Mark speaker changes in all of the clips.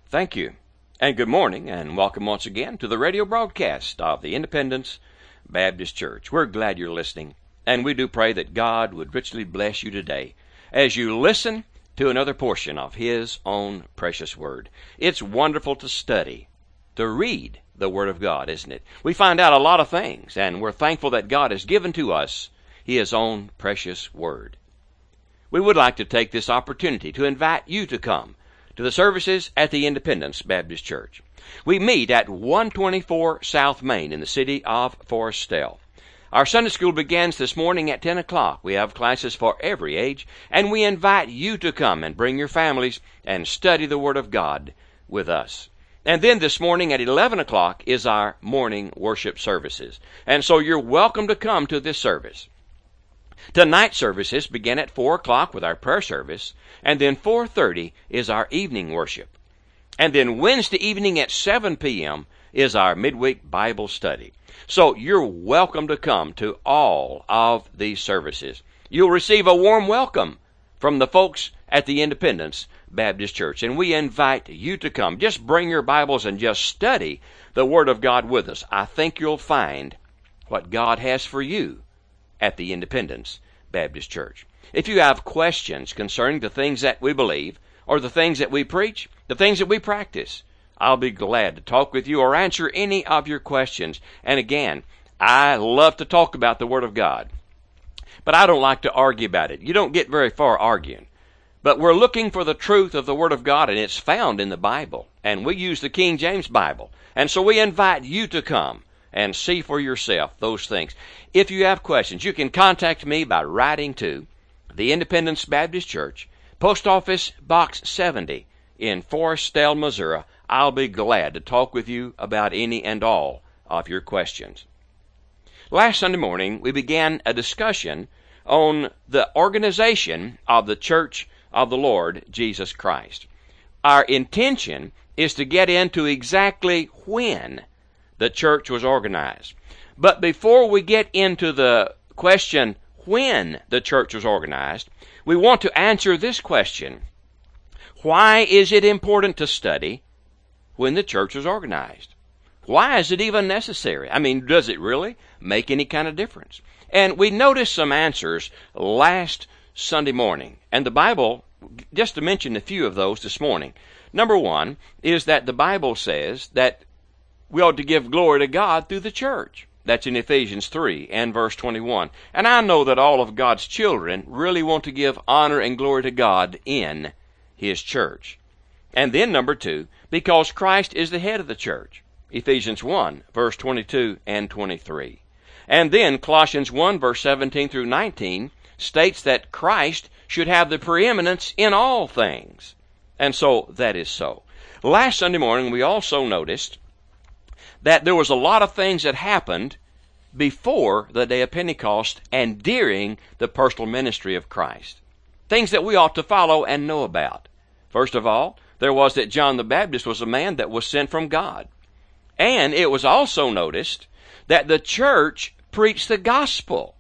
Speaker 1: Thank you, and good morning, and welcome once again to the radio broadcast of the Independence Baptist Church. We're glad you're listening, and we do pray that God would richly bless you today as you listen to another portion of His own precious Word. It's wonderful to study, to read the Word of God, isn't it? We find out a lot of things, and we're thankful that God has given to us His own precious Word. We would like to take this opportunity to invite you to come to the services at the Independence Baptist Church. We meet at 124 South Main in the city of Forestell. Our Sunday school begins this morning at 10 o'clock. We have classes for every age, and we invite you to come and bring your families and study the Word of God with us. And then this morning at 11 o'clock is our morning worship services. And so you're welcome to come to this service. Tonight's services begin at 4 o'clock with our prayer service, and then 4:30 is our evening worship. And then Wednesday evening at 7 p.m. is our midweek Bible study. So you're welcome to come to all of these services. You'll receive a warm welcome from the folks at the Independence Baptist Church, and we invite you to come. Just bring your Bibles and just study the Word of God with us. I think you'll find what God has for you at the Independence Baptist Church. If you have questions concerning the things that we believe, or the things that we preach, the things that we practice, I'll be glad to talk with you or answer any of your questions. And again, I love to talk about the Word of God, but I don't like to argue about it. You don't get very far arguing. But we're looking for the truth of the Word of God, and it's found in the Bible. And we use the King James Bible. And so we invite you to come and see for yourself those things. If you have questions, you can contact me by writing to the Independence Baptist Church, Post Office Box 70 in Forestell, Missouri. I'll be glad to talk with you about any and all of your questions. Last Sunday morning, we began a discussion on the organization of the Church of the Lord Jesus Christ. Our intention is to get into exactly when the church was organized. But before we get into the question when the church was organized, we want to answer this question: why is it important to study when the church was organized? Why is it even necessary? I mean, does it really make any kind of difference? And we noticed some answers last Sunday morning. And the Bible, just to mention a few of those this morning. Number one is that the Bible says that we ought to give glory to God through the church. That's in Ephesians 3 and verse 21. And I know that all of God's children really want to give honor and glory to God in His church. And then number two, because Christ is the head of the church. Ephesians 1 verse 22 and 23. And then Colossians 1 verse 17 through 19 states that Christ should have the preeminence in all things. And so that is so. Last Sunday morning we also noticed that there was a lot of things that happened before the day of Pentecost and during the personal ministry of Christ. Things that we ought to follow and know about. First of all, there was that John the Baptist was a man that was sent from God. And it was also noticed that the church preached the gospel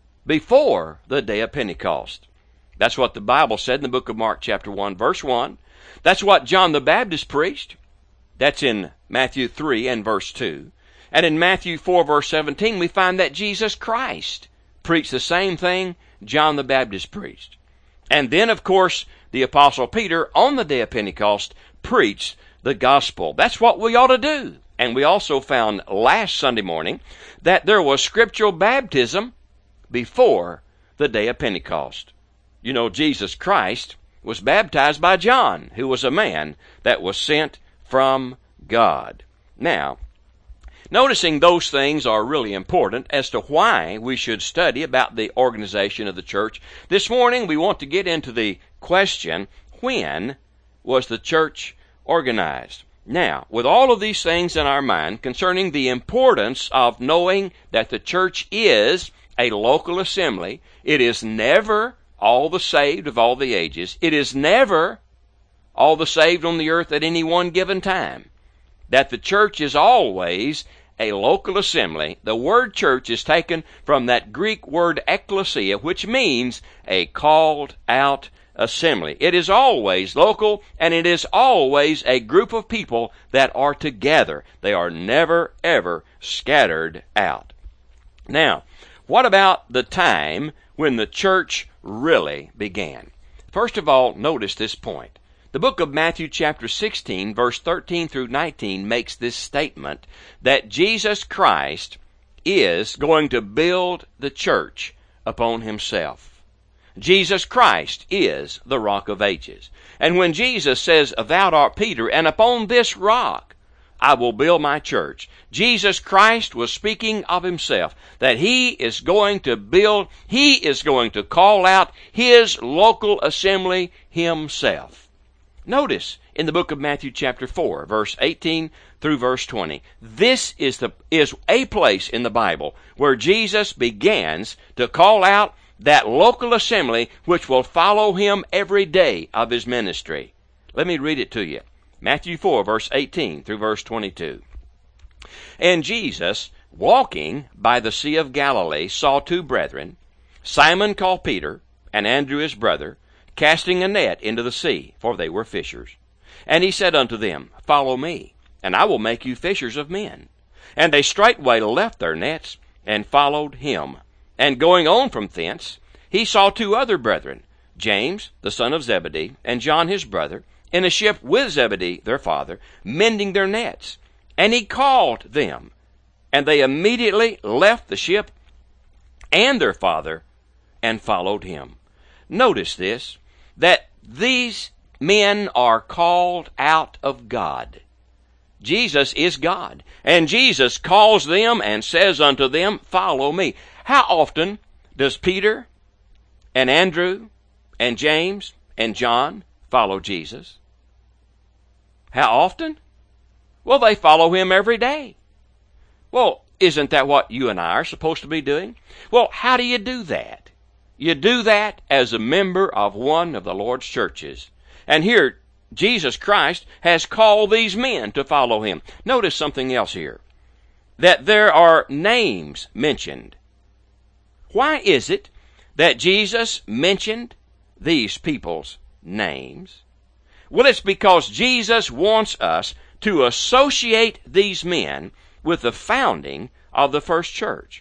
Speaker 1: before the day of Pentecost. That's what the Bible said in the book of Mark chapter 1 verse 1. That's what John the Baptist preached. That's in Matthew 3 and verse 2. And in Matthew 4 verse 17, we find that Jesus Christ preached the same thing John the Baptist preached. And then, of course, the Apostle Peter, on the day of Pentecost, preached the gospel. That's what we ought to do. And we also found last Sunday morning that there was scriptural baptism before the day of Pentecost. You know, Jesus Christ was baptized by John, who was a man that was sent from God. Now, noticing those things are really important as to why we should study about the organization of the church, this morning we want to get into the question, when was the church organized? Now, with all of these things in our mind concerning the importance of knowing that the church is a local assembly, it is never all the saved of all the ages. It is never all the saved on the earth at any one given time. That the church is always a local assembly. The word church is taken from that Greek word ekklesia, which means a called out assembly. It is always local, and it is always a group of people that are together. They are never, ever scattered out. Now, what about the time when the church really began? First of all, notice this point. The book of Matthew chapter 16, verse 13 through 19 makes this statement that Jesus Christ is going to build the church upon himself. Jesus Christ is the rock of ages. And when Jesus says, "Thou art Peter, and upon this rock I will build my church," Jesus Christ was speaking of himself, that he is going to build, he is going to call out his local assembly himself. Notice in the book of Matthew chapter 4, verse 18 through verse 20, this is a place in the Bible where Jesus begins to call out that local assembly which will follow him every day of his ministry. Let me read it to you. Matthew 4, verse 18 through verse 22. "And Jesus, walking by the Sea of Galilee, saw two brethren, Simon called Peter, and Andrew his brother, casting a net into the sea, for they were fishers. And he said unto them, Follow me, and I will make you fishers of men. And they straightway left their nets, and followed him. And going on from thence, he saw two other brethren, James the son of Zebedee, and John his brother, in a ship with Zebedee their father, mending their nets. And he called them, and they immediately left the ship and their father, and followed him." Notice this, that these men are called out of God. Jesus is God, and Jesus calls them and says unto them, "Follow me." How often does Peter and Andrew and James and John follow Jesus? How often? Well, they follow him every day. Well, isn't that what you and I are supposed to be doing? Well, how do you do that? You do that as a member of one of the Lord's churches. And here, Jesus Christ has called these men to follow him. Notice something else here, that there are names mentioned. Why is it that Jesus mentioned these people's names? Well, it's because Jesus wants us to associate these men with the founding of the first church.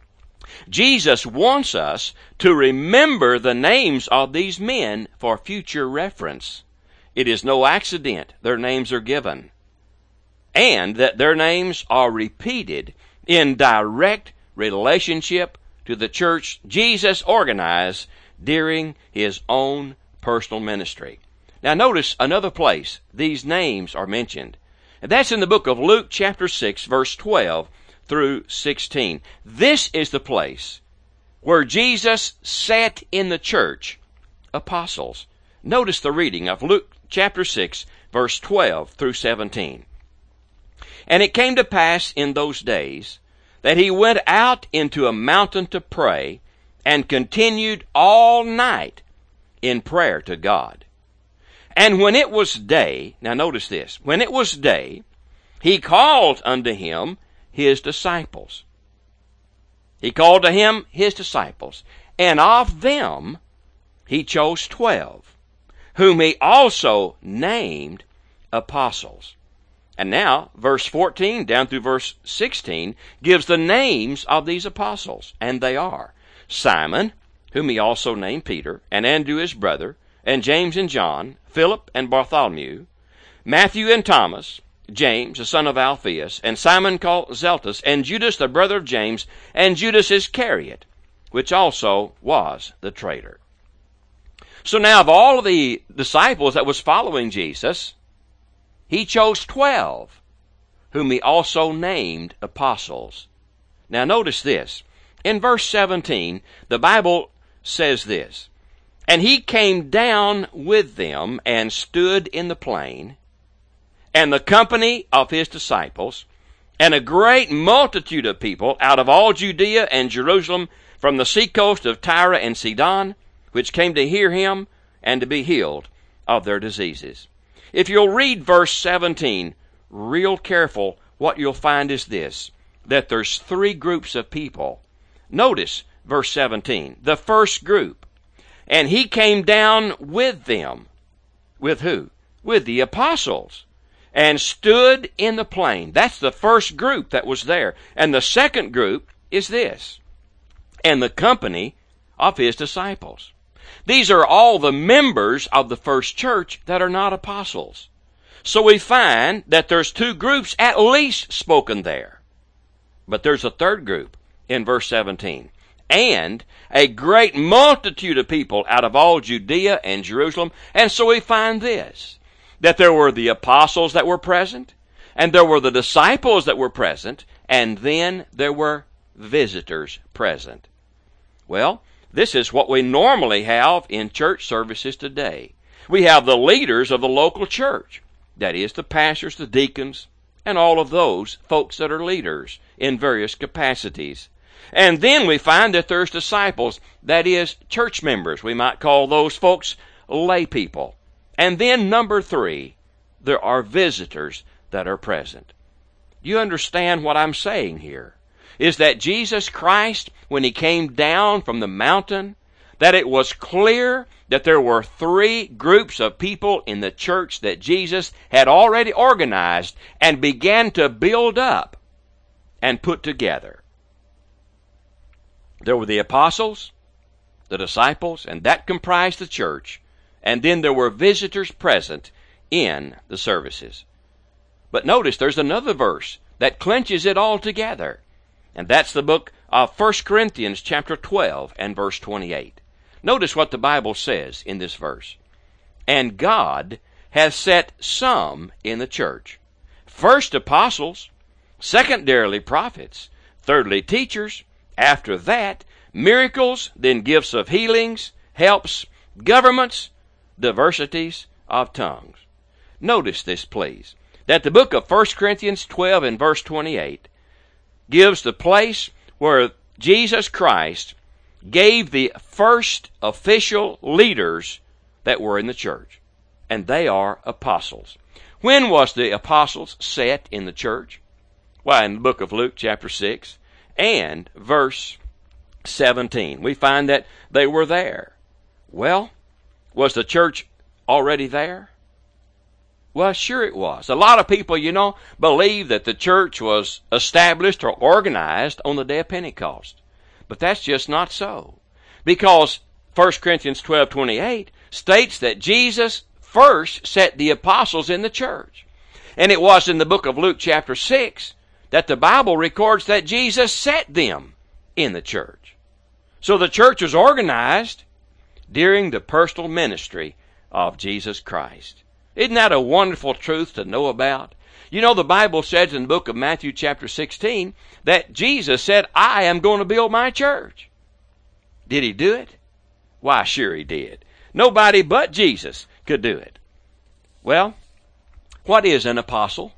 Speaker 1: Jesus wants us to remember the names of these men for future reference. It is no accident their names are given, and that their names are repeated in direct relationship to the church Jesus organized during his own personal ministry. Now notice another place these names are mentioned, and that's in the book of Luke chapter 6, verse 12 through 16. This is the place where Jesus set in the church apostles. Notice the reading of Luke chapter 6, verse 12 through 17. "And it came to pass in those days that he went out into a mountain to pray, and continued all night in prayer to God. And when it was day," now notice this, "when it was day, he called unto him his disciples." He called to him his disciples, and of them he chose 12, whom he also named apostles. And now, verse 14 down through verse 16 gives the names of these apostles, and they are Simon, whom he also named Peter, and Andrew his brother, and James and John, Philip and Bartholomew, Matthew and Thomas, James the son of Alphaeus, and Simon called Zeltus, and Judas the brother of James, and Judas Iscariot, which also was the traitor. So now of all of the disciples that was following Jesus, he chose 12, whom he also named apostles. Now notice this. In verse 17, the Bible says this, "And he came down with them and stood in the plain, and the company of his disciples, and a great multitude of people out of all Judea and Jerusalem, from the seacoast of Tyre and Sidon, which came to hear him and to be healed of their diseases." If you'll read verse 17 real careful, what you'll find is this, that there's three groups of people. Notice verse 17. The first group, and he came down with them. With who? With the apostles. And stood in the plain. That's the first group that was there. And the second group is this. And the company of his disciples. These are all the members of the first church that are not apostles. So we find that there's two groups at least spoken there. But there's a third group in verse 17. And a great multitude of people out of all Judea and Jerusalem. And so we find this, that there were the apostles that were present, and there were the disciples that were present, and then there were visitors present. Well, this is what we normally have in church services today. We have the leaders of the local church. That is, the pastors, the deacons, and all of those folks that are leaders in various capacities. And then we find that there's disciples, that is, church members. We might call those folks lay people. And then number 3, there are visitors that are present. You understand what I'm saying here? Is that Jesus Christ, when he came down from the mountain, that it was clear that there were 3 groups of people in the church that Jesus had already organized and began to build up and put together. There were the apostles, the disciples, and that comprised the church. And then there were visitors present in the services. But notice there's another verse that clinches it all together. And that's the book of 1 Corinthians chapter 12 and verse 28. Notice what the Bible says in this verse. And God has set some in the church. First apostles, secondarily prophets, thirdly teachers, after that miracles, then gifts of healings, helps, governments, diversities of tongues. Notice this, please, that the book of 1 Corinthians 12 and verse 28 gives the place where Jesus Christ gave the first official leaders that were in the church, and they are apostles. When was the apostles set in the church? Why, in the book of Luke chapter 6 and verse 17, we find that they were there. Well, was the church already there? Well, sure it was. A lot of people, believe that the church was established or organized on the day of Pentecost. But that's just not so. Because 1 Corinthians 12:28 states that Jesus first set the apostles in the church. And it was in the book of Luke chapter 6 that the Bible records that Jesus set them in the church. So the church was organized during the personal ministry of Jesus Christ. Isn't that a wonderful truth to know about? The Bible says in the book of Matthew chapter 16 that Jesus said, I am going to build my church. Did he do it? Why, sure he did. Nobody but Jesus could do it. Well, what is an apostle?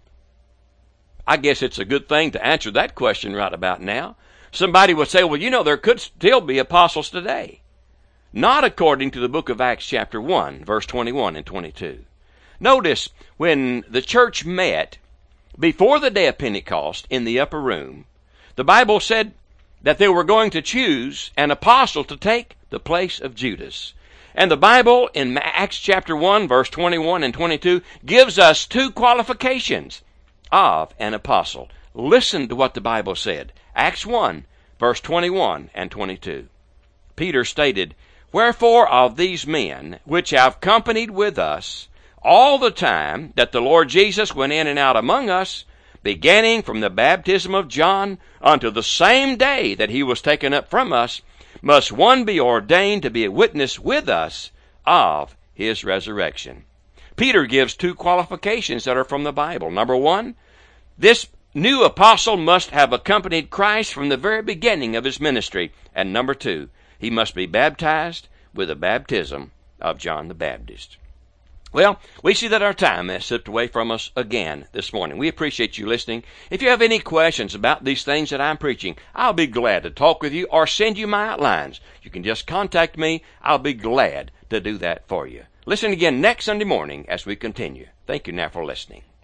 Speaker 1: I guess it's a good thing to answer that question right about now. Somebody would say, well, there could still be apostles today. Not according to the book of Acts chapter 1, verse 21 and 22. Notice when the church met before the day of Pentecost in the upper room, the Bible said that they were going to choose an apostle to take the place of Judas. And the Bible in Acts chapter 1, verse 21 and 22 gives us 2 qualifications of an apostle. Listen to what the Bible said. Acts 1, verse 21 and 22. Peter stated, Wherefore of these men which have companied with us all the time that the Lord Jesus went in and out among us, beginning from the baptism of John unto the same day that he was taken up from us, must one be ordained to be a witness with us of his resurrection. Peter gives 2 qualifications that are from the Bible. Number 1, this new apostle must have accompanied Christ from the very beginning of his ministry. And number 2, he must be baptized with the baptism of John the Baptist. Well, we see that our time has slipped away from us again this morning. We appreciate you listening. If you have any questions about these things that I'm preaching, I'll be glad to talk with you or send you my outlines. You can just contact me. I'll be glad to do that for you. Listen again next Sunday morning as we continue. Thank you now for listening.